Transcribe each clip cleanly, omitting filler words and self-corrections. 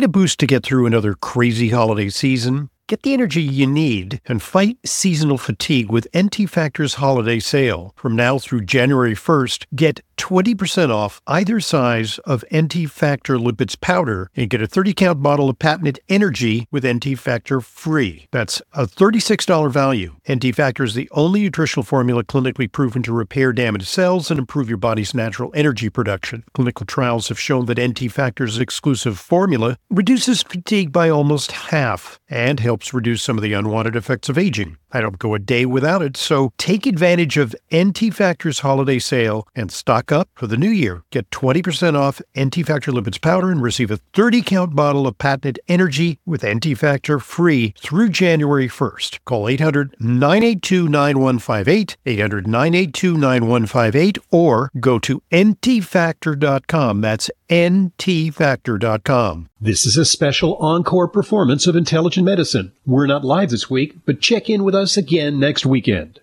Need a boost to get through another crazy holiday season? Get the energy you need and fight seasonal fatigue with NT Factor's holiday sale. From now through January 1st, get 20% off either size of NT Factor lipids powder and get a 30-count bottle of patented energy with NT Factor free. That's a $36 value. NT Factor is the only nutritional formula clinically proven to repair damaged cells and improve your body's natural energy production. Clinical trials have shown that NT Factor's exclusive formula reduces fatigue by almost half and helps reduce some of the unwanted effects of aging. I don't go a day without it, so take advantage of NT Factor's holiday sale and stock up for the new year. Get 20% off NT Factor lipids powder and receive a 30-count bottle of patented energy with NT Factor free through January 1st. Call 800-982-9158, 800-982-9158, or go to ntfactor.com. That's ntfactor.com. This is a special encore performance of Intelligent Medicine. We're not live this week, but check in with us again next weekend.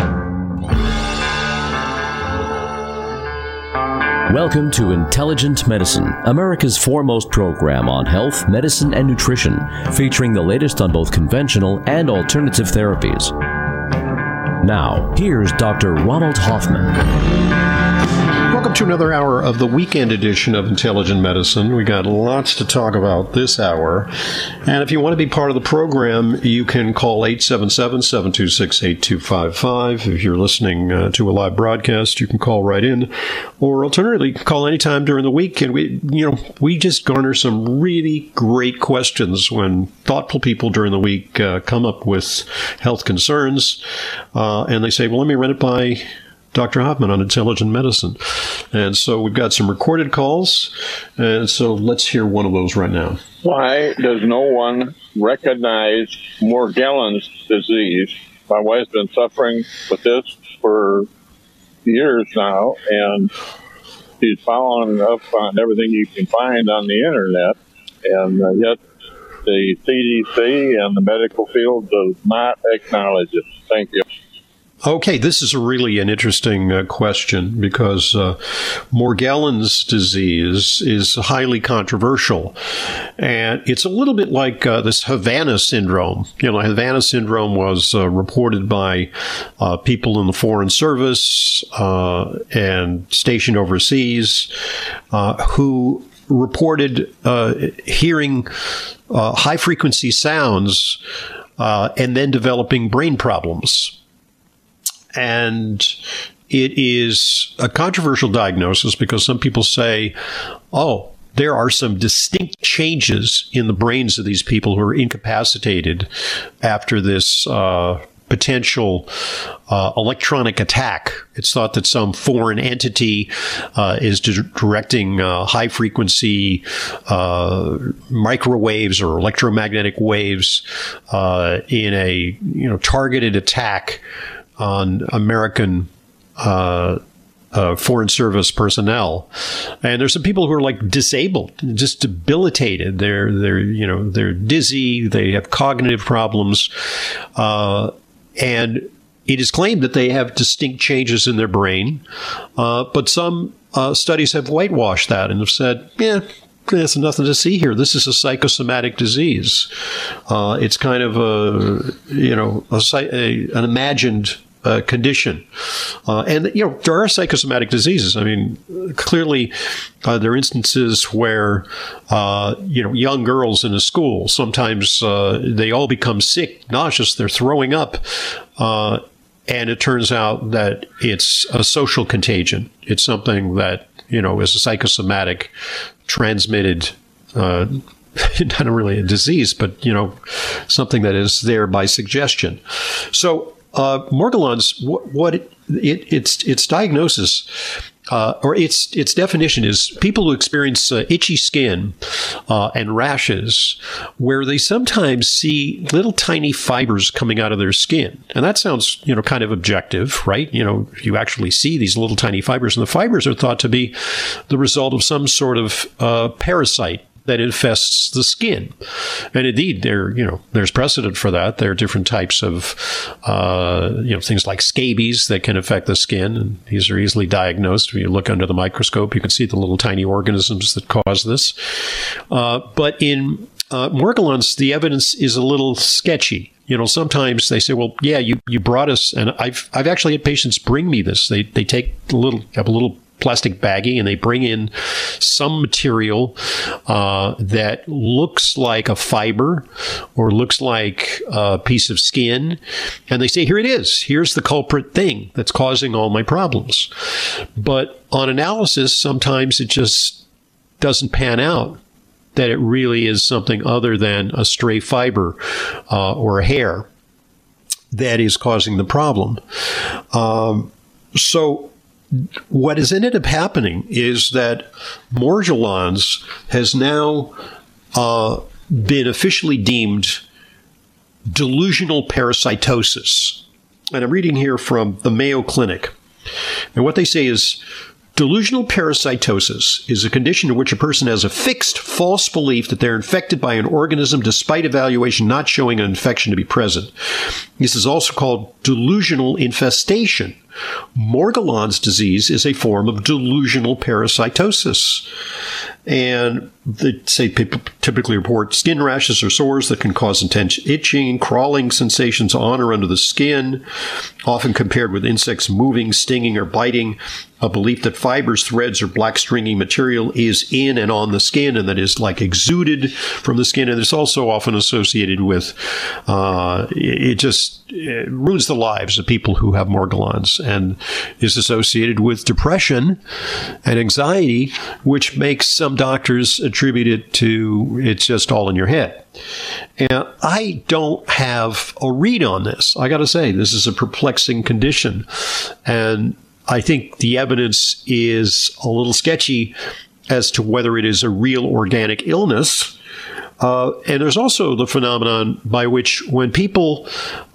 Welcome to Intelligent Medicine, America's foremost program on health, medicine, and nutrition, featuring the latest on both conventional and alternative therapies. Now, here's Dr. Ronald Hoffman. Welcome to another hour of the weekend edition of Intelligent Medicine. We got lots to talk about this hour. And if you want to be part of the program, you can call 877-726-8255. If you're listening to a live broadcast, you can call right in. Or alternatively, call anytime during the week. And we just garner some really great questions when thoughtful people during the week come up with health concerns. And they say, well, let me run it by Dr. Hoffman on Intelligent Medicine. And so we've got some recorded calls, and so let's hear one of those right now. Why does no one recognize Morgellons disease? My wife's been suffering with this for years now, and she's following up on everything you can find on the internet, and yet the CDC and the medical field does not acknowledge it. Thank you. Okay, this is really an interesting question because Morgellons disease is highly controversial. And it's a little bit like this Havana syndrome. Havana syndrome was reported by people in the Foreign Service and stationed overseas who reported hearing high-frequency sounds and then developing brain problems. And it is a controversial diagnosis because some people say, oh, there are some distinct changes in the brains of these people who are incapacitated after this potential electronic attack. It's thought that some foreign entity is directing high-frequency microwaves or electromagnetic waves in a targeted attack on American Foreign Service personnel. And there's some people who are like disabled, just debilitated. They're dizzy. They have cognitive problems. And it is claimed that they have distinct changes in their brain. But some studies have whitewashed that and have said, there's nothing to see here. This is a psychosomatic disease. It's kind of an imagined condition. And there are psychosomatic diseases. I mean, clearly, there are instances where, young girls in a school, sometimes they all become sick, nauseous, they're throwing up. And it turns out that it's a social contagion. It's something that, is a psychosomatic transmitted, not really a disease, but, something that is there by suggestion. So, Morgellons, its diagnosis, or its definition is people who experience itchy skin and rashes, where they sometimes see little tiny fibers coming out of their skin, and that sounds kind of objective, right? You actually see these little tiny fibers, and the fibers are thought to be the result of some sort of parasite that infests the skin. And indeed, there's precedent for that. There are different types of, things like scabies that can affect the skin. And these are easily diagnosed. If you look under the microscope, you can see the little tiny organisms that cause this. But in Morgellons, the evidence is a little sketchy. Sometimes they say, well, yeah, you brought us, and I've actually had patients bring me this. They take have a little plastic baggie, and they bring in some material that looks like a fiber or looks like a piece of skin, and they say, here it is. Here's the culprit thing that's causing all my problems. But on analysis, sometimes it just doesn't pan out that it really is something other than a stray fiber or a hair that is causing the problem. So what has ended up happening is that Morgellons has now been officially deemed delusional parasitosis. And I'm reading here from the Mayo Clinic. And what they say is, delusional parasitosis is a condition in which a person has a fixed false belief that they're infected by an organism despite evaluation not showing an infection to be present. This is also called delusional infestation. Morgellons disease is a form of delusional parasitosis. And they say people typically report skin rashes or sores that can cause intense itching, crawling sensations on or under the skin, often compared with insects moving, stinging, or biting. A belief that fibers, threads, or black stringy material is in and on the skin and that is like exuded from the skin. And it's also often associated with, it ruins the lives of people who have Morgellons and is associated with depression and anxiety, which makes some doctors attribute it to it's just all in your head. And I don't have a read on this. I got to say, this is a perplexing condition. And I think the evidence is a little sketchy as to whether it is a real organic illness. And there's also the phenomenon by which when people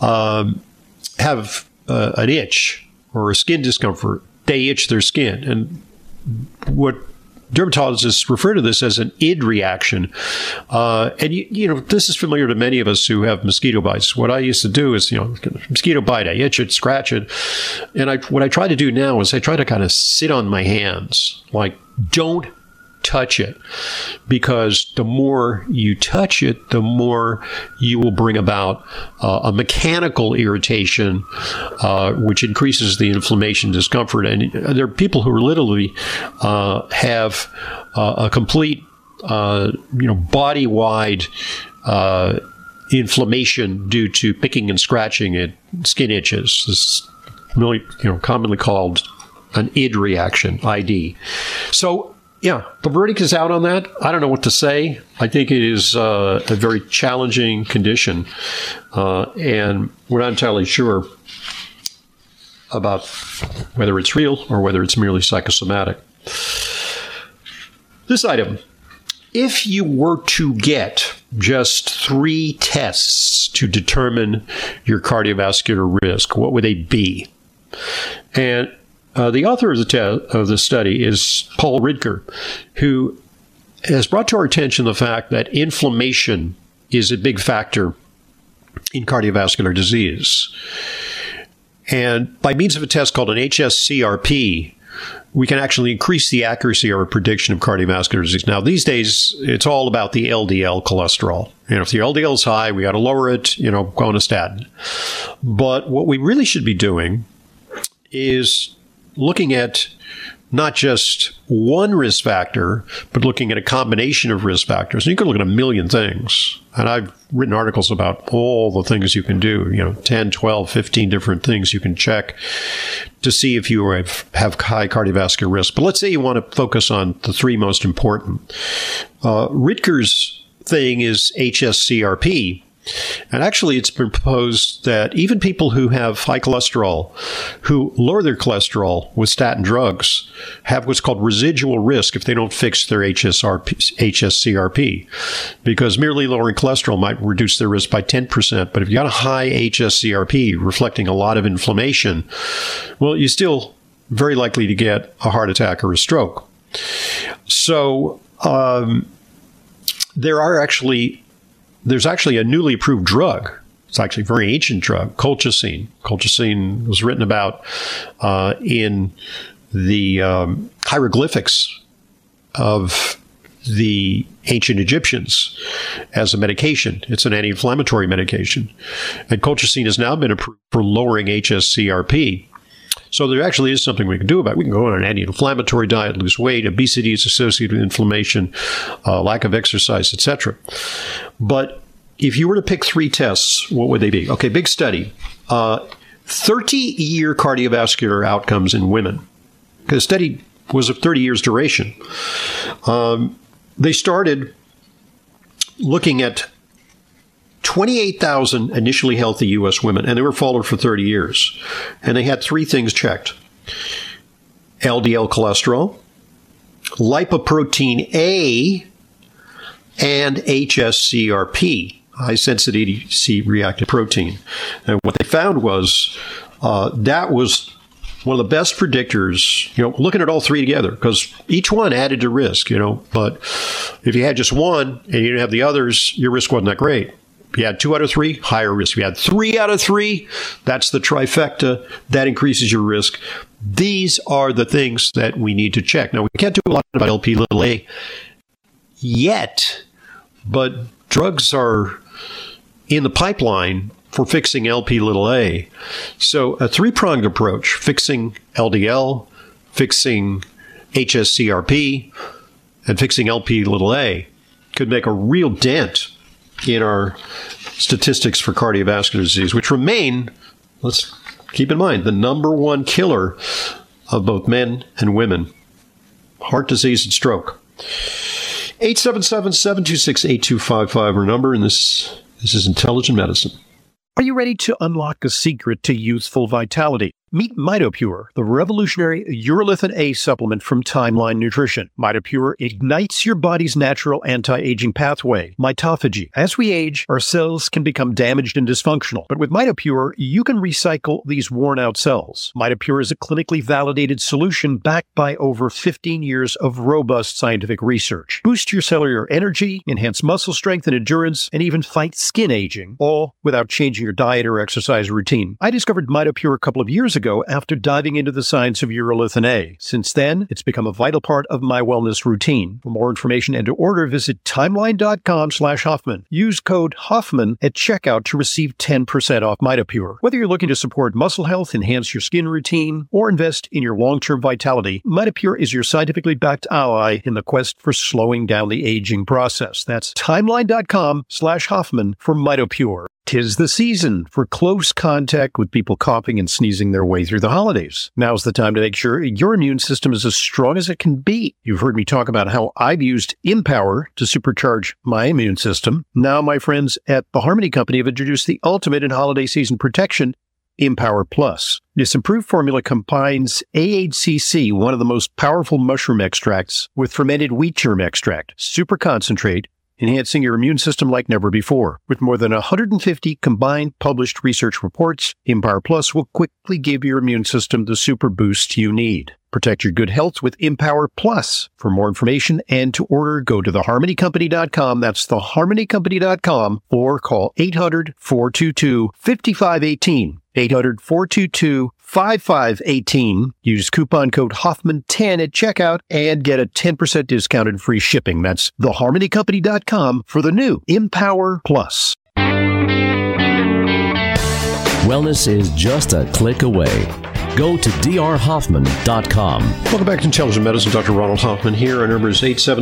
have an itch or a skin discomfort, they itch their skin. And what dermatologists refer to this as an id reaction. And, this is familiar to many of us who have mosquito bites. What I used to do is, mosquito bite, I itch it, scratch it. And what I try to do now is I try to kind of sit on my hands, like don't touch it, because the more you touch it, the more you will bring about a mechanical irritation, which increases the inflammation, discomfort. And there are people who are literally have a complete, body-wide inflammation due to picking and scratching at skin itches. This is really, commonly called an id reaction, ID. So, yeah, the verdict is out on that. I don't know what to say. I think it is a very challenging condition, and we're not entirely sure about whether it's real or whether it's merely psychosomatic. This item, if you were to get just 3 tests to determine your cardiovascular risk, what would they be? And the author of the study is Paul Ridker, who has brought to our attention the fact that inflammation is a big factor in cardiovascular disease. And by means of a test called an HS-CRP, we can actually increase the accuracy of our prediction of cardiovascular disease. Now, these days, it's all about the LDL cholesterol. If the LDL is high, we got to lower it, go on a statin. But what we really should be doing is looking at not just one risk factor, but looking at a combination of risk factors. And you can look at a million things. And I've written articles about all the things you can do, 10, 12, 15 different things you can check to see if you have high cardiovascular risk. But let's say you want to focus on the 3 most important. Ritker's thing is HS-CRP. And actually, it's been proposed that even people who have high cholesterol, who lower their cholesterol with statin drugs, have what's called residual risk if they don't fix their HS-CRP. Because merely lowering cholesterol might reduce their risk by 10%. But if you got a high HS-CRP reflecting a lot of inflammation, well, you're still very likely to get a heart attack or a stroke. So there's actually a newly approved drug. It's actually a very ancient drug, colchicine. Colchicine was written about in the hieroglyphics of the ancient Egyptians as a medication. It's an anti-inflammatory medication. And colchicine has now been approved for lowering HSCRP. So there actually is something we can do about it. We can go on an anti-inflammatory diet, lose weight. Obesity is associated with inflammation, lack of exercise, etc. But if you were to pick 3 tests, what would they be? Okay, big study. 30-year cardiovascular outcomes in women. The study was of 30 years duration. They started looking at 28,000 initially healthy U.S. women, and they were followed for 30 years. And they had 3 things checked: LDL cholesterol, lipoprotein A, and HSCRP, high sensitivity C-reactive protein. And what they found was that was one of the best predictors, looking at all 3 together, because each one added to risk, but if you had just one and you didn't have the others, your risk wasn't that great. If you had 2 out of 3, higher risk. If you had 3 out of 3, that's the trifecta. That increases your risk. These are the things that we need to check. Now, we can't do a lot about Lp(a) yet, but drugs are in the pipeline for fixing Lp(a). So a 3-pronged approach, fixing LDL, fixing HSCRP, and fixing Lp(a), could make a real dent in our statistics for cardiovascular disease, which remain, let's keep in mind, the number 1 killer of both men and women: heart disease and stroke. 877-726-8255, our number, and this is Intelligent Medicine. Are you ready to unlock a secret to youthful vitality? Meet MitoPure, the revolutionary urolithin A supplement from Timeline Nutrition. MitoPure ignites your body's natural anti-aging pathway, mitophagy. As we age, our cells can become damaged and dysfunctional. But with MitoPure, you can recycle these worn-out cells. MitoPure is a clinically validated solution backed by over 15 years of robust scientific research. Boost your cellular energy, enhance muscle strength and endurance, and even fight skin aging, all without changing your diet or exercise routine. I discovered MitoPure a couple of years ago after diving into the science of urolithin A. Since then, it's become a vital part of my wellness routine. For more information and to order, visit timeline.com/Hoffman. Use code Hoffman at checkout to receive 10% off MitoPure. Whether you're looking to support muscle health, enhance your skin routine, or invest in your long-term vitality, MitoPure is your scientifically backed ally in the quest for slowing down the aging process. That's timeline.com/Hoffman for MitoPure. 'Tis the season for close contact with people coughing and sneezing their way through the holidays. Now's the time to make sure your immune system is as strong as it can be. You've heard me talk about how I've used Empower to supercharge my immune system. Now my friends at the Harmony Company have introduced the ultimate in holiday season protection, Empower Plus. This improved formula combines AHCC, one of the most powerful mushroom extracts, with fermented wheat germ extract, super concentrate, enhancing your immune system like never before. With more than 150 combined published research reports, Empower Plus will quickly give your immune system the super boost you need. Protect your good health with Empower Plus. For more information and to order, go to theharmonycompany.com. That's theharmonycompany.com, or call 800-422-5518. 800-422-5518. Use coupon code Hoffman10 at checkout and get a 10% discount and free shipping. That's theharmonycompany.com for the new Empower Plus. Wellness is just a click away. Go to drhoffman.com. Welcome back to Intelligent Medicine. Dr. Ronald Hoffman here. Our number is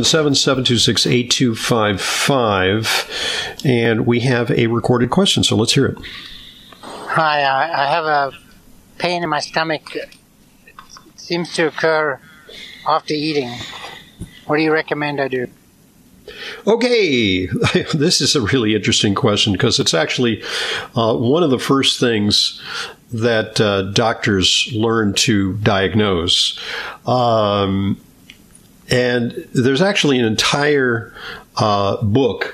877-726-8255. And we have a recorded question, so let's hear it. Hi, I have a pain in my stomach. It seems to occur after eating. What do you recommend I do? Okay, this is a really interesting question because it's actually one of the first things that doctors learn to diagnose. And there's actually an entire book,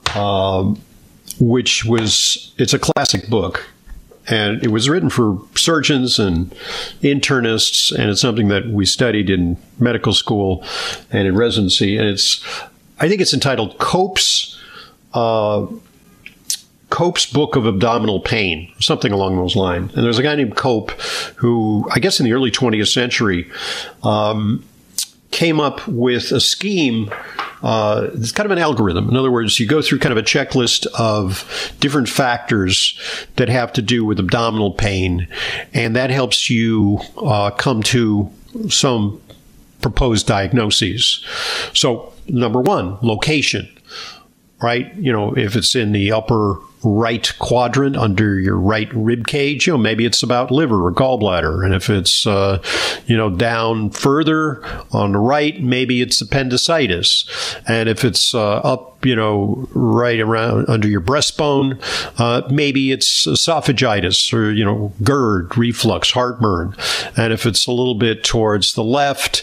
it's a classic book. And it was written for surgeons and internists, and it's something that we studied in medical school and in residency. And I think it's entitled Cope's Book of Abdominal Pain, something along those lines. And there's a guy named Cope who, I guess in the early 20th century, came up with a scheme it's kind of an algorithm. In other words, you go through kind of a checklist of different factors that have to do with abdominal pain, and that helps you come to some proposed diagnoses. So, number one, location, right? If it's in the upper right quadrant under your right rib cage, maybe it's about liver or gallbladder. And if it's, down further on the right, maybe it's appendicitis. And if it's up, right around under your breastbone, maybe it's esophagitis or, GERD, reflux, heartburn. And if it's a little bit towards the left,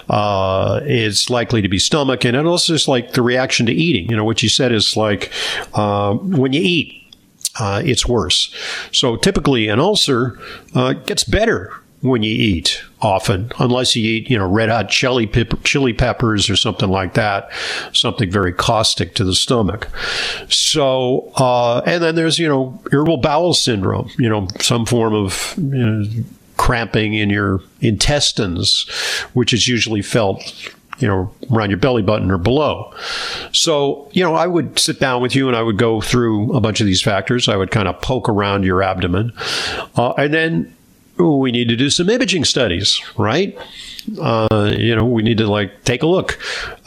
it's likely to be stomach. And it also is like the reaction to eating. What you said is like when you eat, it's worse. So typically an ulcer gets better when you eat often, unless you eat, red hot chili peppers or something like that, something very caustic to the stomach. So, and then there's, irritable bowel syndrome, some form of cramping in your intestines, which is usually felt around your belly button or below. So, I would sit down with you and I would go through a bunch of these factors. I would kind of poke around your abdomen. And then we need to do some imaging studies, right? We need to take a look.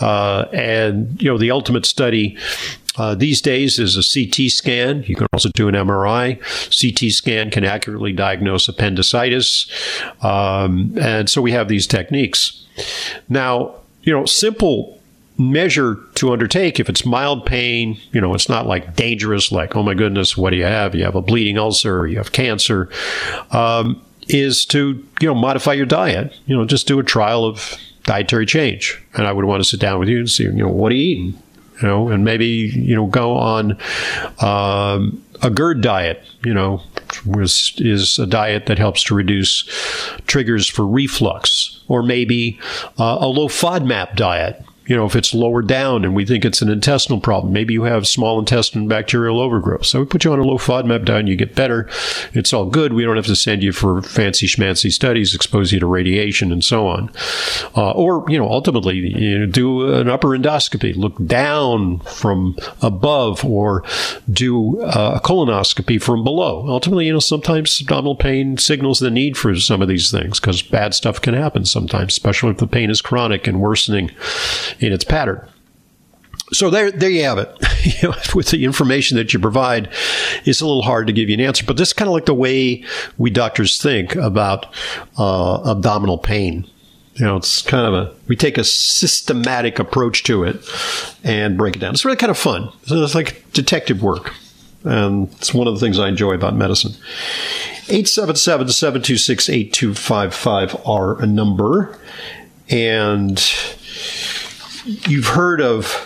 And the ultimate study these days is a CT scan. You can also do an MRI. CT scan can accurately diagnose appendicitis. And so we have these techniques. Now, simple measure to undertake, if it's mild pain, it's not like dangerous, like, oh my goodness, what do you have? You have a bleeding ulcer, or you have cancer, is to, modify your diet. Just do a trial of dietary change. And I would want to sit down with you and see, what are you eating? And maybe, go on a GERD diet, which is a diet that helps to reduce triggers for reflux, or maybe a low FODMAP diet. If it's lower down and we think it's an intestinal problem, maybe you have small intestine bacterial overgrowth. So we put you on a low FODMAP diet and you get better. It's all good. We don't have to send you for fancy schmancy studies, expose you to radiation and so on. Or ultimately, do an upper endoscopy, look down from above, or do a colonoscopy from below. Ultimately, sometimes abdominal pain signals the need for some of these things because bad stuff can happen sometimes, especially if the pain is chronic and worsening in its pattern. So there you have it. With the information that you provide, it's a little hard to give you an answer, but this is kind of like the way we doctors think about abdominal pain. It's kind of we take a systematic approach to it and break it down. It's really kind of fun. It's like detective work. And it's one of the things I enjoy about medicine. 877-726-8255 are a number. And you've heard of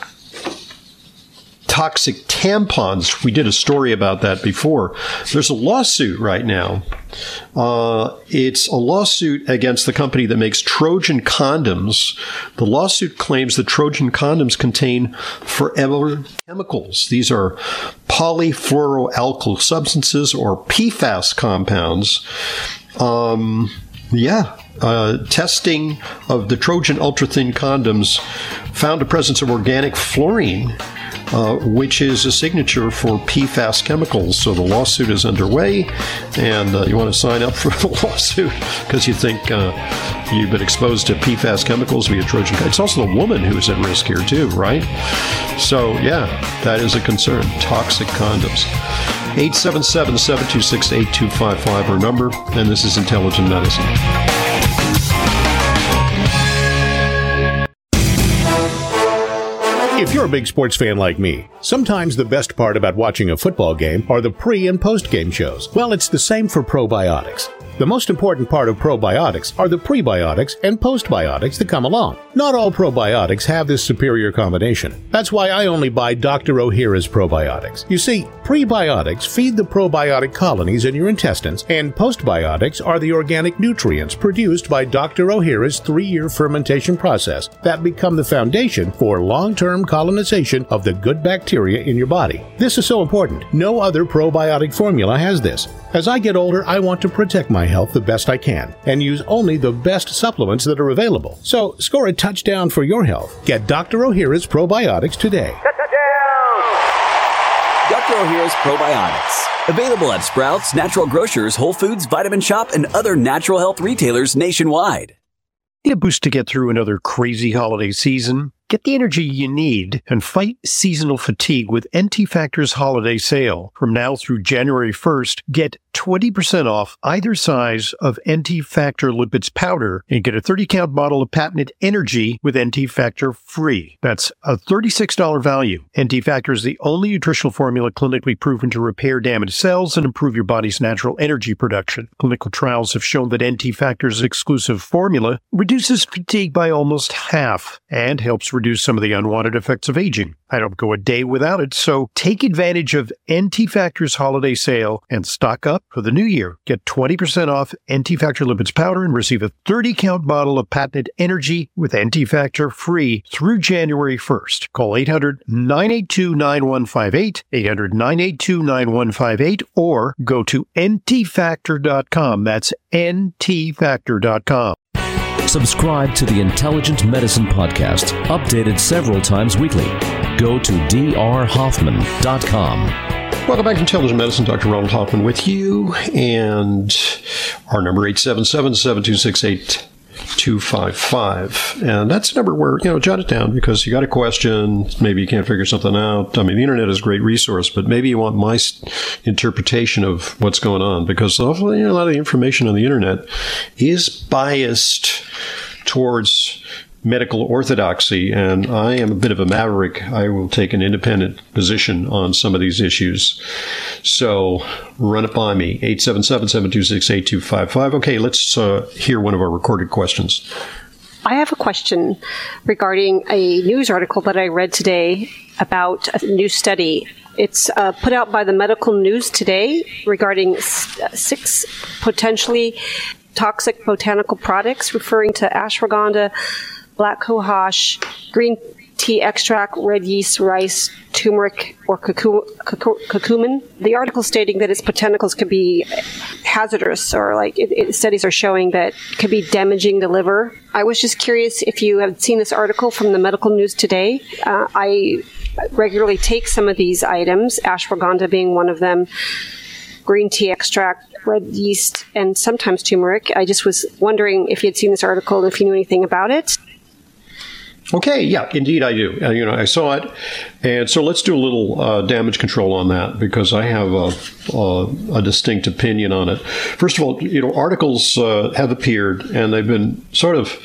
toxic tampons. We did a story about that before. There's a lawsuit right now. It's a lawsuit against the company that makes Trojan condoms. The lawsuit claims that Trojan condoms contain forever chemicals. These are polyfluoroalkyl substances, or PFAS compounds. Testing of the Trojan ultra-thin condoms found a presence of organic fluorine, which is a signature for PFAS chemicals. So the lawsuit is underway, and you want to sign up for the lawsuit because you think you've been exposed to PFAS chemicals via Trojan. It's also the woman who's at risk here too, right? So yeah, that is a concern. Toxic condoms. 877-726-8255 our number, and this is Intelligent Medicine. If you're a big sports fan like me, sometimes the best part about watching a football game are the pre- and post-game shows. Well, it's the same for probiotics. The most important part of probiotics are the prebiotics and postbiotics that come along. Not all probiotics have this superior combination. That's why I only buy Dr. Ohhira's probiotics. You see, prebiotics feed the probiotic colonies in your intestines, and postbiotics are the organic nutrients produced by Dr. Ohhira's 3-year fermentation process that become the foundation for long-term colonization of the good bacteria in your body. This is so important. No other probiotic formula has this. As I get older, I want to protect my health the best I can and use only the best supplements that are available. So score a touchdown for your health. Get Dr. Ohhira's Probiotics today. Dr. Ohhira's Probiotics. Available at Sprouts, Natural Grocers, Whole Foods, Vitamin Shoppe, and other natural health retailers nationwide. Need a boost to get through another crazy holiday season? Get the energy you need and fight seasonal fatigue with NT Factor's holiday sale. From now through January 1st, get 20% off either size of NT Factor lipids powder and get a 30-count bottle of patented energy with NT Factor free. That's a $36 value. NT Factor is the only nutritional formula clinically proven to repair damaged cells and improve your body's natural energy production. Clinical trials have shown that NT Factor's exclusive formula reduces fatigue by almost half and helps reduce some of the unwanted effects of aging. I don't go a day without it, so take advantage of NT Factor's holiday sale and stock up for the new year. Get 20% off NT Factor lipids powder and receive a 30-count bottle of patented energy with NT Factor free through January 1st. Call 800-982-9158, 800-982-9158, or go to ntfactor.com. That's ntfactor.com. Subscribe to the Intelligent Medicine Podcast, updated several times weekly. Go to drhoffman.com. Welcome back to Intelligent Medicine. Dr. Ronald Hoffman with you, and our number 877-726-8255. And that's a number where, jot it down because you got a question, maybe you can't figure something out. I mean, the internet is a great resource, but maybe you want my interpretation of what's going on, because a lot of the information on the internet is biased towards medical orthodoxy, and I am a bit of a maverick. I will take an independent position on some of these issues. So run it by me, 877-726-8255. Okay, let's hear one of our recorded questions. I have a question regarding a news article that I read today about a new study. It's put out by the Medical News Today regarding 6 potentially toxic botanical products, referring to ashwagandha, black cohosh, green tea extract, red yeast, rice, turmeric, or curcumin. The article stating that its botanicals could be hazardous, or studies are showing that could be damaging the liver. I was just curious if you have seen this article from the Medical News Today. I regularly take some of these items, ashwagandha being one of them, green tea extract, red yeast, and sometimes turmeric. I just was wondering if you had seen this article and if you knew anything about it. Okay, yeah, indeed I do. I saw it, and so let's do a little damage control on that, because I have a distinct opinion on it. First of all, articles have appeared, and they've been sort of,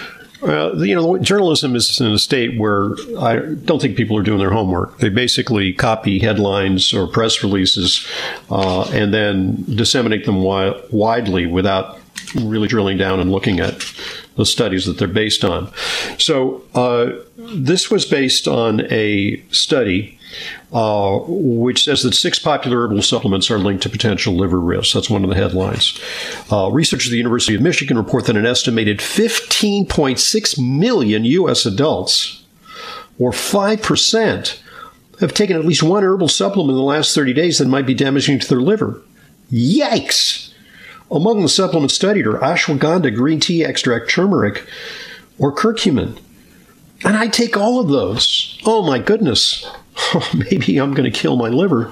journalism is in a state where I don't think people are doing their homework. They basically copy headlines or press releases and then disseminate them widely without really drilling down and looking at the studies that they're based on. So this was based on a study which says that 6 popular herbal supplements are linked to potential liver risks. That's one of the headlines. Researchers at the University of Michigan report that an estimated 15.6 million U.S. adults, or 5%, have taken at least one herbal supplement in the last 30 days that might be damaging to their liver. Yikes! Among the supplements studied are ashwagandha, green tea extract, turmeric, or curcumin. And I take all of those. Oh, my goodness. Maybe I'm going to kill my liver.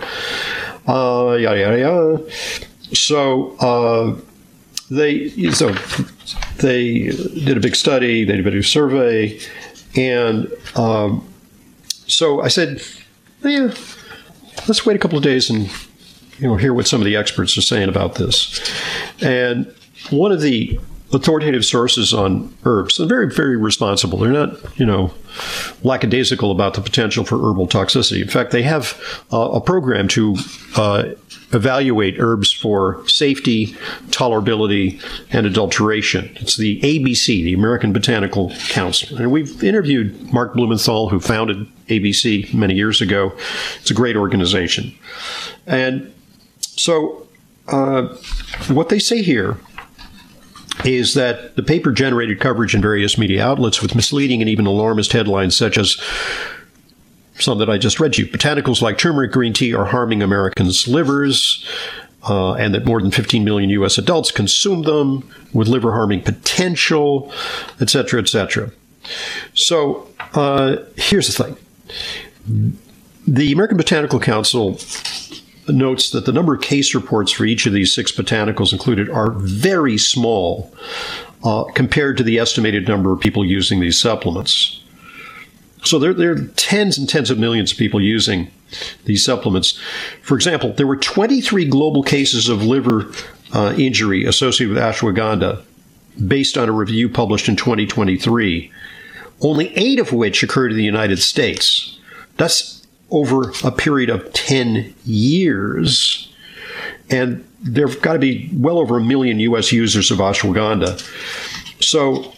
So they did a big study. They did a big survey. And so I said, let's wait a couple of days and hear what some of the experts are saying about this. And one of the authoritative sources on herbs, and very, very responsible. They're not, lackadaisical about the potential for herbal toxicity. In fact, they have a program to evaluate herbs for safety, tolerability, and adulteration. It's the ABC, the American Botanical Council. And we've interviewed Mark Blumenthal, who founded ABC many years ago. It's a great organization. And so what they say here is that the paper generated coverage in various media outlets with misleading and even alarmist headlines such as some that I just read to you. Botanicals like turmeric green tea are harming Americans' livers, and that more than 15 million U.S. adults consume them with liver-harming potential, et cetera, et cetera. So here's the thing. The American Botanical Council notes that the number of case reports for each of these 6 botanicals included are very small compared to the estimated number of people using these supplements. So there are tens and tens of millions of people using these supplements. For example, there were 23 global cases of liver injury associated with ashwagandha based on a review published in 2023, only 8 of which occurred in the United States. That's over a period of 10 years. And there've got to be well over 1 million U.S. users of ashwagandha. So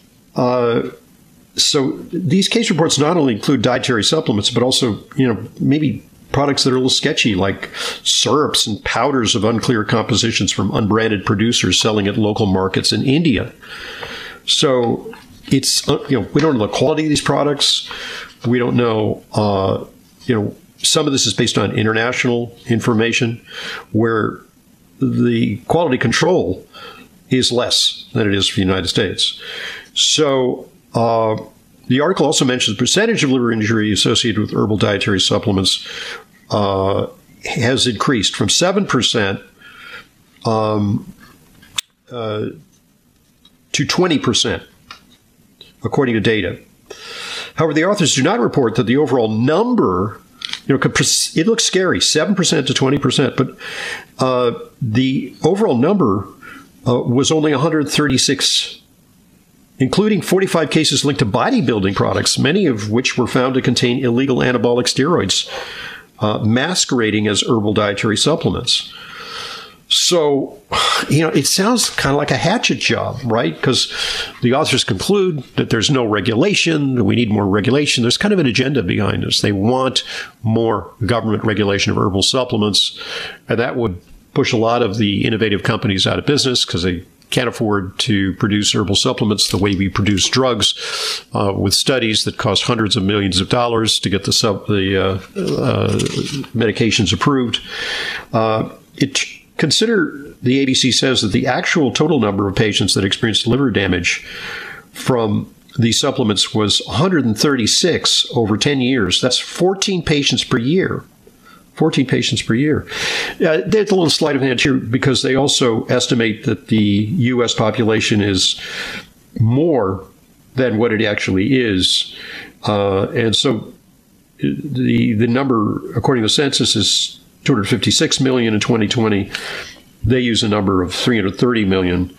these case reports not only include dietary supplements, but also, maybe products that are a little sketchy, like syrups and powders of unclear compositions from unbranded producers selling at local markets in India. So it's, we don't know the quality of these products. We don't know, some of this is based on international information where the quality control is less than it is for the United States. So the article also mentions the percentage of liver injury associated with herbal dietary supplements has increased from 7% to 20%, according to data. However, the authors do not report that the overall number, it looks scary, 7% to 20%, but the overall number was only 136, including 45 cases linked to bodybuilding products, many of which were found to contain illegal anabolic steroids, masquerading as herbal dietary supplements. So, it sounds kind of like a hatchet job, right? Because the authors conclude that there's no regulation, that we need more regulation. There's kind of an agenda behind this. They want more government regulation of herbal supplements, and that would push a lot of the innovative companies out of business because they can't afford to produce herbal supplements the way we produce drugs, with studies that cost hundreds of millions of dollars to get the medications approved. Consider, the ABC says, that the actual total number of patients that experienced liver damage from these supplements was 136 over 10 years. That's 14 patients per year. 14 patients per year. There's a little sleight of hand here because they also estimate that the U.S. population is more than what it actually is. And so the number, according to the census, is 256 million in 2020. They use a number of 330 million.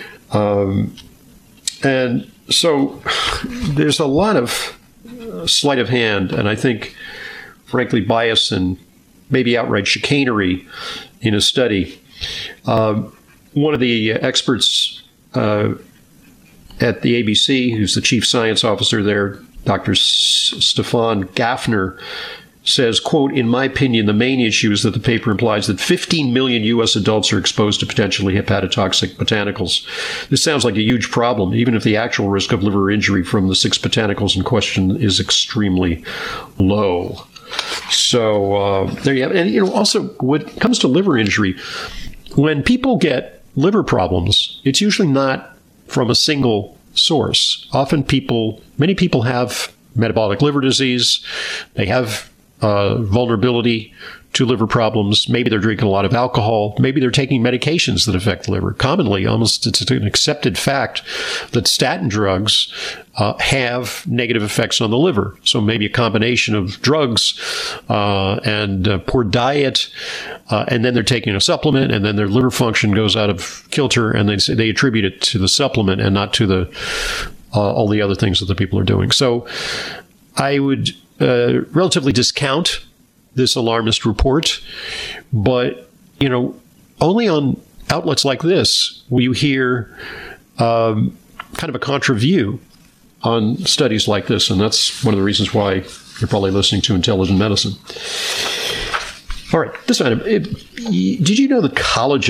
And so there's a lot of sleight of hand, and I think, frankly, bias and maybe outright chicanery in a study. One of the experts at the ABC, who's the chief science officer there, Dr. Stefan Gaffner, says, quote, "In my opinion, the main issue is that the paper implies that 15 million U.S. adults are exposed to potentially hepatotoxic botanicals. This sounds like a huge problem, even if the actual risk of liver injury from the 6 botanicals in question is extremely low." So there you have it. And, also, when it comes to liver injury, when people get liver problems, it's usually not from a single source. Often many people have metabolic liver disease. They have vulnerability to liver problems. Maybe they're drinking a lot of alcohol. Maybe they're taking medications that affect the liver. Commonly, almost it's an accepted fact that statin drugs have negative effects on the liver. So maybe a combination of drugs and poor diet, and then they're taking a supplement, and then their liver function goes out of kilter, and they attribute it to the supplement and not to all the other things that the people are doing. So I would relatively discount this alarmist report, but, only on outlets like this will you hear kind of a contra view on studies like this, and that's one of the reasons why you're probably listening to Intelligent Medicine. All right, this item. Did you know that collagen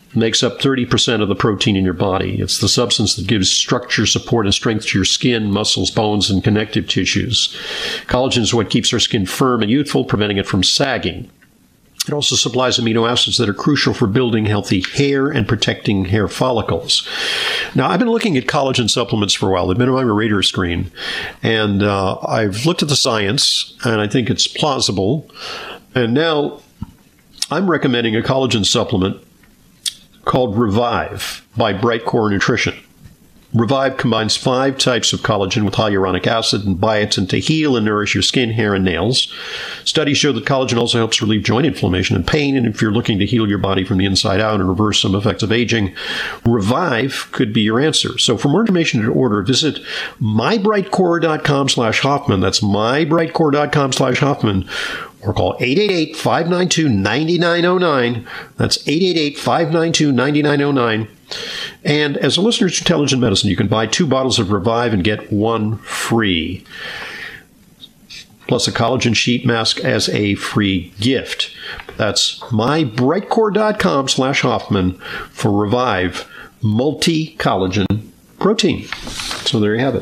makes up 30% of the protein in your body. It's the substance that gives structure, support, and strength to your skin, muscles, bones, and connective tissues. Collagen is what keeps our skin firm and youthful, preventing it from sagging. It also supplies amino acids that are crucial for building healthy hair and protecting hair follicles. Now, I've been looking at collagen supplements for a while. They've been on my radar screen. And I've looked at the science, and I think it's plausible. And now I'm recommending a collagen supplement called Revive by Bright Core Nutrition. Revive combines 5 types of collagen with hyaluronic acid and biotin to heal and nourish your skin, hair, and nails. Studies show that collagen also helps relieve joint inflammation and pain, and if you're looking to heal your body from the inside out and reverse some effects of aging, Revive could be your answer. So for more information and order, visit mybrightcore.com/Hoffman. That's mybrightcore.com/Hoffman. Or call 888-592-9909. That's 888-592-9909. And as a listener to Intelligent Medicine, you can buy 2 bottles of Revive and get 1 free, plus a collagen sheet mask as a free gift. That's mybrightcore.com/Hoffman for Revive multi-collagen protein. So there you have it.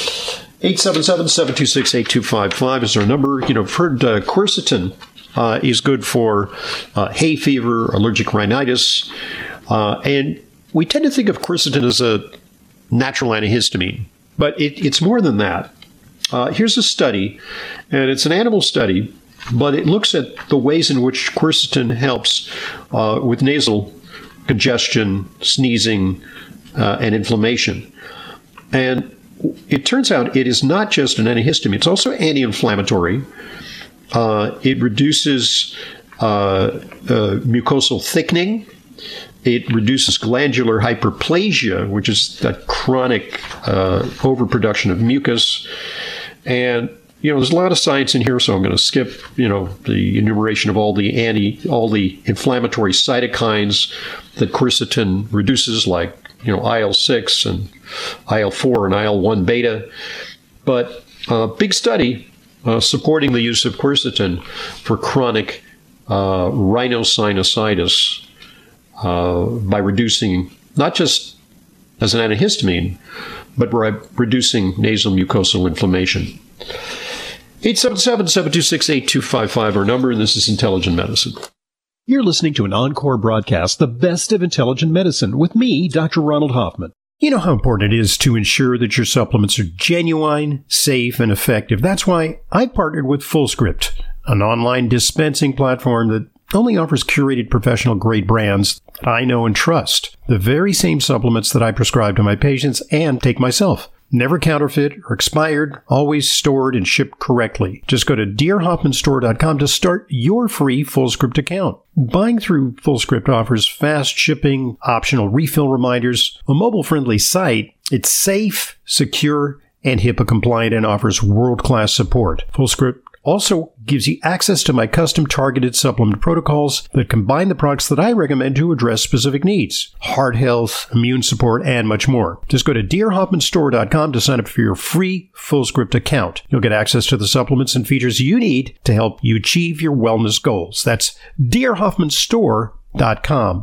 877-726-8255 is our number. You know, I've heard quercetin is good for hay fever, allergic rhinitis, and we tend to think of quercetin as a natural antihistamine, but it's more than that. Here's a study, and it's an animal study, but it looks at the ways in which quercetin helps with nasal congestion, sneezing, and inflammation. And it turns out it is not just an antihistamine, it's also anti-inflammatory. It reduces mucosal thickening. It reduces glandular hyperplasia, which is that chronic overproduction of mucus. And, you know, there's a lot of science in here, so I'm going to skip, you know, the enumeration of all the inflammatory cytokines that quercetin reduces, like, you know, IL-6 and IL-4 and IL-1 beta. But big study supporting the use of quercetin for chronic rhinosinusitis by reducing, not just as an antihistamine, but by reducing nasal mucosal inflammation. 877-726-8255, our number, and this is Intelligent Medicine. You're listening to an encore broadcast, The Best of Intelligent Medicine, with me, Dr. Ronald Hoffman. You know how important it is to ensure that your supplements are genuine, safe, and effective. That's why I partnered with FullScript, an online dispensing platform that only offers curated professional-grade brands that I know and trust. The very same supplements that I prescribe to my patients and take myself. Never counterfeit or expired, always stored and shipped correctly. Just go to drhoffmanstore.com to start your free FullScript account. Buying through FullScript offers fast shipping, optional refill reminders, a mobile-friendly site. It's safe, secure, and HIPAA-compliant and offers world-class support. FullScript also gives you access to my custom targeted supplement protocols that combine the products that I recommend to address specific needs. Heart health, immune support, and much more. Just go to drhoffmanstore.com to sign up for your free FullScript account. You'll get access to the supplements and features you need to help you achieve your wellness goals. That's drhoffmanstore.com.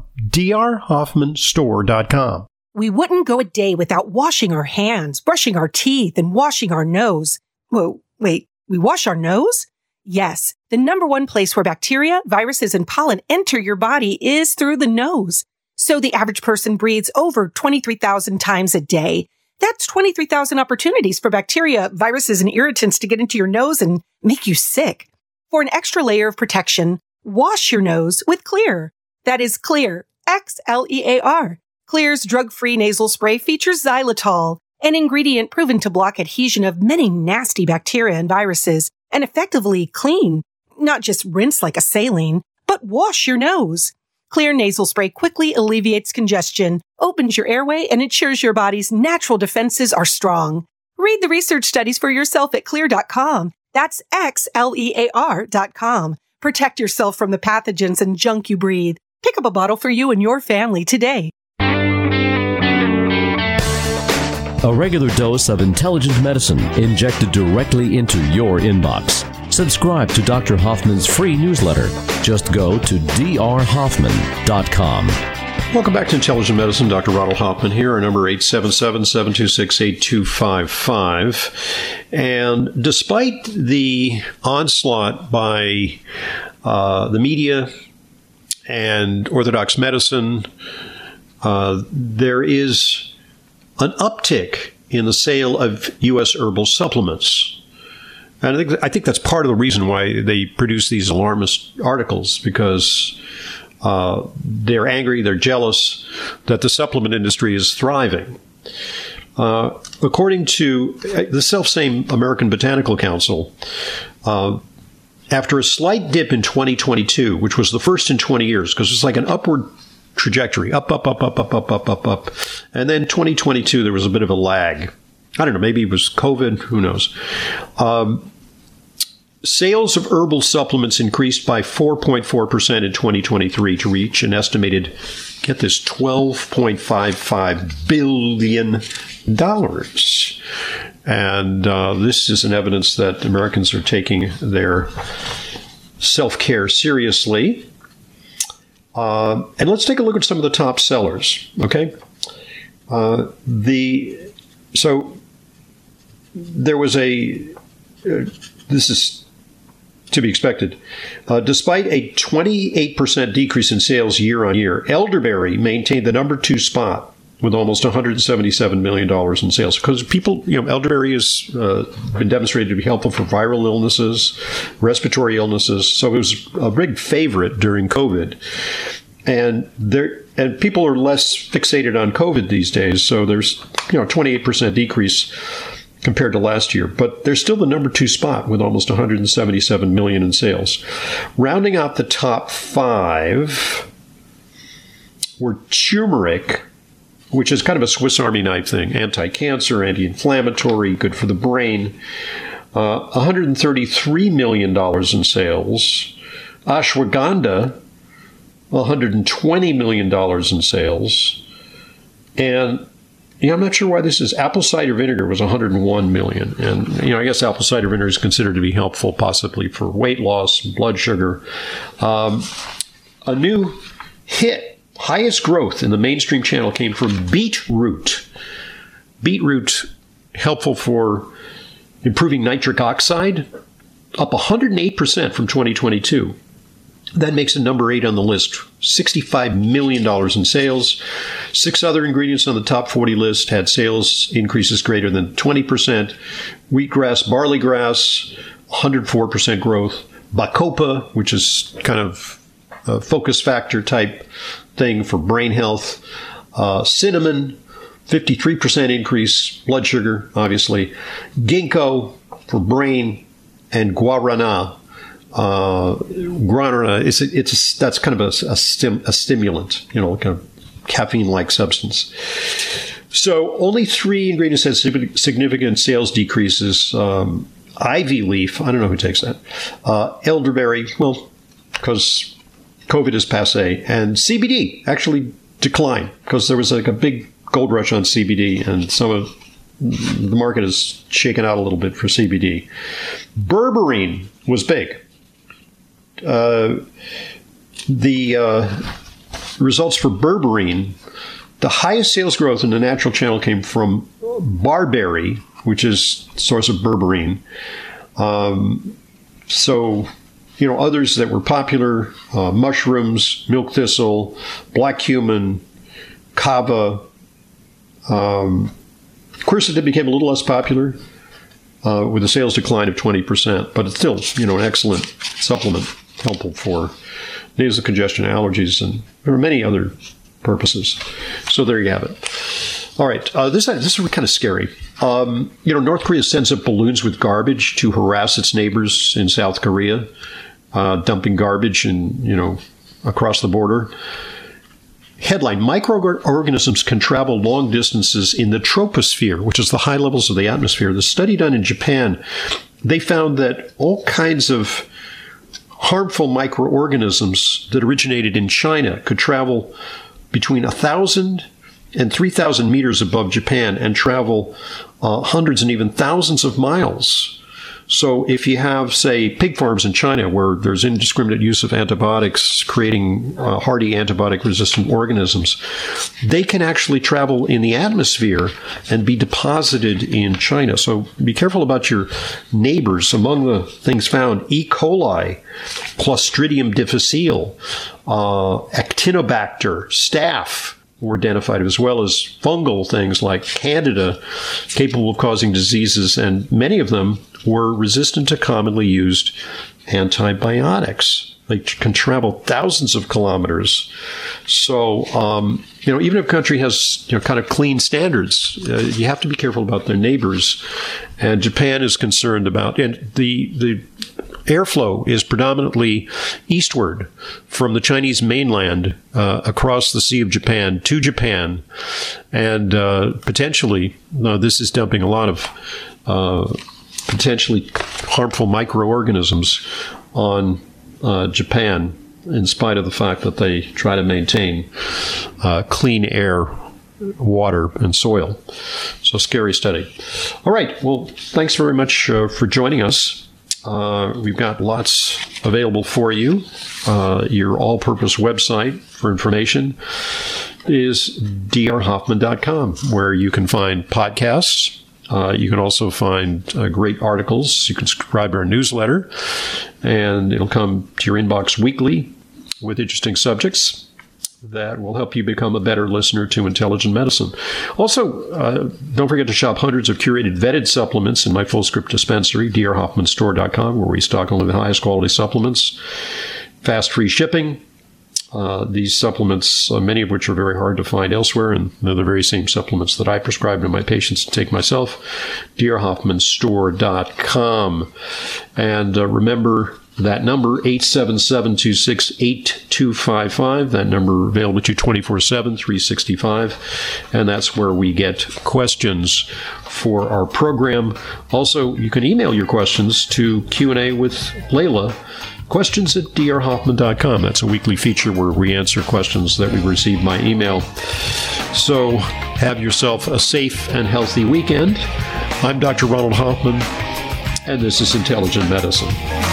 drhoffmanstore.com. We wouldn't go a day without washing our hands, brushing our teeth, and washing our nose. Whoa, wait. We wash our nose? Yes. The number one place where bacteria, viruses, and pollen enter your body is through the nose. So the average person breathes over 23,000 times a day. That's 23,000 opportunities for bacteria, viruses, and irritants to get into your nose and make you sick. For an extra layer of protection, wash your nose with Xlear. That is Xlear, Xlear. Xlear's drug-free nasal spray features xylitol, an ingredient proven to block adhesion of many nasty bacteria and viruses and effectively clean, not just rinse like a saline, but wash your nose. Xlear nasal spray quickly alleviates congestion, opens your airway, and ensures your body's natural defenses are strong. Read the research studies for yourself at Xlear.com. That's Xlear.com. Protect yourself from the pathogens and junk you breathe. Pick up a bottle for you and your family today. A regular dose of intelligent medicine injected directly into your inbox. Subscribe to Dr. Hoffman's free newsletter. Just go to drhoffman.com. Welcome back to Intelligent Medicine. Dr. Ronald Hoffman here. Our number 877-726-8255. And despite the onslaught by the media and orthodox medicine, there is an uptick in the sale of U.S. herbal supplements. And I think that's part of the reason why they produce these alarmist articles, because they're angry, they're jealous that the supplement industry is thriving. According to the self-same American Botanical Council, after a slight dip in 2022, which was the first in 20 years, because it's like an upward trajectory, up. And then 2022, there was a bit of a lag. I don't know, maybe it was COVID, who knows. Sales of herbal supplements increased by 4.4% in 2023 to reach an estimated, get this, $12.55 billion. And this is an evidence that Americans are taking their self-care seriously. And let's take a look at some of the top sellers, okay? So there was this is to be expected. Despite a 28% decrease in sales year on year, elderberry maintained the number 2 spot with almost $177 million in sales. Because people, elderberry has been demonstrated to be helpful for viral illnesses, respiratory illnesses. So it was a big favorite during COVID. And people are less fixated on COVID these days. So there's, 28% decrease compared to last year, but they're still the number 2 spot with almost $177 million in sales. Rounding out the top 5 were turmeric, which is kind of a Swiss Army knife thing, anti-cancer, anti-inflammatory, good for the brain. $133 million in sales. Ashwagandha, $120 million in sales. And I'm not sure why this is. Apple cider vinegar was $101 million. And, I guess apple cider vinegar is considered to be helpful possibly for weight loss, blood sugar. A new hit, highest growth in the mainstream channel came from beetroot. Beetroot, helpful for improving nitric oxide, up 108% from 2022. That makes it number 8 on the list, $65 million in sales. 6 other ingredients on the top 40 list had sales increases greater than 20%. Wheatgrass, barley grass, 104% growth. Bacopa, which is kind of a focus factor type thing for brain health. Cinnamon, 53% increase. Blood sugar, obviously. Ginkgo for brain, and guarana. Guarana, that's kind of a stimulant, kind of caffeine-like substance. So only 3 ingredients had significant sales decreases. Ivy leaf, I don't know who takes that. Elderberry, well, because COVID is passé. And CBD actually declined because there was like a big gold rush on CBD, and some of the market is shaken out a little bit for CBD. Berberine was big. The results for berberine, the highest sales growth in the natural channel came from barberry, which is the source of berberine. Others that were popular, mushrooms, milk thistle, black cumin, kava. Quercetin became a little less popular with a sales decline of 20%, but it's still, an excellent supplement, helpful for nasal congestion, allergies, and there are many other purposes. So there you have it. All right, this is kind of scary. North Korea sends up balloons with garbage to harass its neighbors in South Korea, dumping garbage across the border. Headline, microorganisms can travel long distances in the troposphere, which is the high levels of the atmosphere. The study done in Japan, they found that all kinds of harmful microorganisms that originated in China could travel between 1,000 and 3,000 meters above Japan and travel hundreds and even thousands of miles. So if you have, say, pig farms in China where there's indiscriminate use of antibiotics, creating hardy antibiotic-resistant organisms, they can actually travel in the atmosphere and be deposited in China. So be careful about your neighbors. Among the things found, E. coli, Clostridium difficile, Actinobacter, staph were identified, as well as fungal things like Candida, capable of causing diseases, and many of them were resistant to commonly used antibiotics. They can travel thousands of kilometers. So, even if a country has, kind of clean standards, you have to be careful about their neighbors. And Japan is concerned about, and the airflow is predominantly eastward from the Chinese mainland across the Sea of Japan to Japan. And potentially, this is dumping a lot of potentially harmful microorganisms on Japan, in spite of the fact that they try to maintain clean air, water, and soil. So, scary study. All right. Well, thanks very much for joining us. We've got lots available for you. Your all-purpose website for information is drhoffman.com, where you can find podcasts. You can also find great articles. You can subscribe to our newsletter, and it'll come to your inbox weekly with interesting subjects that will help you become a better listener to intelligent medicine. Also, don't forget to shop hundreds of curated vetted supplements in my full script dispensary, drhoffmanstore.com, where we stock only the highest quality supplements, fast free shipping. These supplements, many of which are very hard to find elsewhere, and they're the very same supplements that I prescribe to my patients to take myself, drhoffmanstore.com. And remember that number, 877-26-8255. That number available to you 24/7, 365. And that's where we get questions for our program. Also, you can email your questions to Q&A with Layla, questions@drhoffman.com. That's a weekly feature where we answer questions that we receive by email. So have yourself a safe and healthy weekend. I'm Dr. Ronald Hoffman, and this is Intelligent Medicine.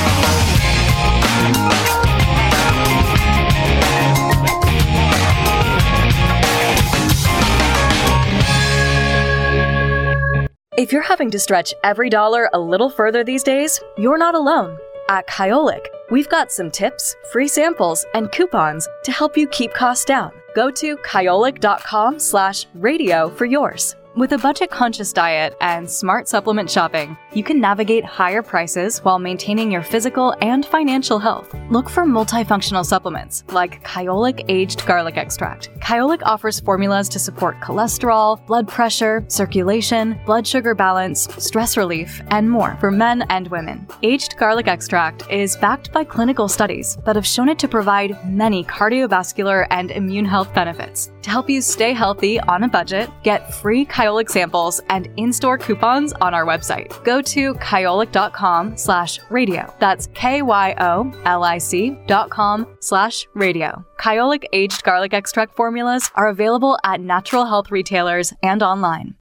If you're having to stretch every dollar a little further these days, you're not alone. At Kyolic, we've got some tips, free samples, and coupons to help you keep costs down. Go to kyolic.com/radio for yours. With a budget-conscious diet and smart supplement shopping, you can navigate higher prices while maintaining your physical and financial health. Look for multifunctional supplements like Kyolic Aged Garlic Extract. Kyolic offers formulas to support cholesterol, blood pressure, circulation, blood sugar balance, stress relief, and more for men and women. Aged Garlic Extract is backed by clinical studies that have shown it to provide many cardiovascular and immune health benefits. To help you stay healthy on a budget, get free Kyolic samples and in-store coupons on our website. Go to kyolic.com/radio. That's KYOLIC.com/radio. Kyolic Aged Garlic Extract formulas are available at natural health retailers and online.